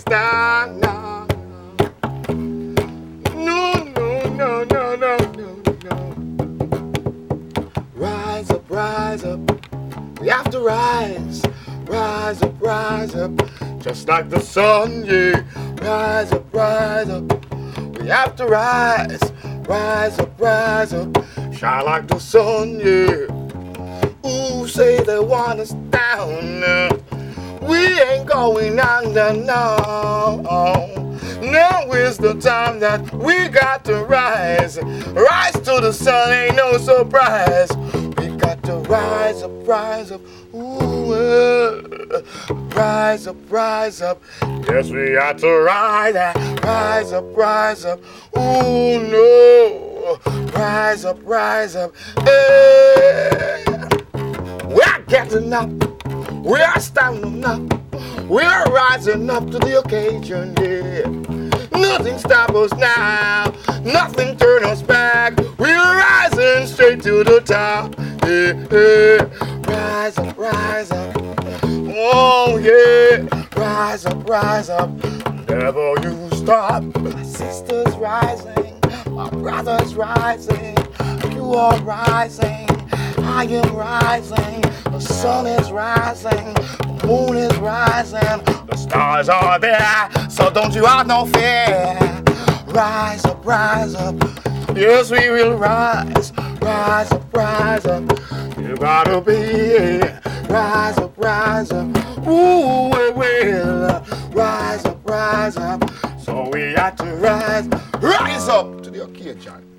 is down. No, no, no, no, no, no, no. Rise up, rise up. We have to rise. Rise up, rise up. Just like the sun, yeah. Rise up, rise up. We have to rise. Rise up, rise up. Shine like the sun, yeah. Ooh, say they want us down. We ain't going under, no. Now is the time that we got to rise. Rise to the sun, ain't no surprise. We got to rise up, rise up. Ooh, rise up, rise up. Yes, we got to rise up, rise up. Ooh, no. Rise up, rise up. Hey. We're getting up. We are standing up. We are rising up to the occasion, yeah. Nothing stops us now. Nothing turn us back. We're rising straight to the top. Yeah, yeah. Rise up, rise up. Oh, yeah. Rise up, rise up. Never you stop. My sister's rising. My brother's rising. You are rising. I am rising. The sun is rising. The moon is rising. The stars are there. So don't you have no fear. Rise up, rise up. Yes, we will rise. Rise up, rise up. You gotta be. Rise up, rise up. Ooh, we will. Rise up, rise up. So we have to rise. Rise up to the occasion.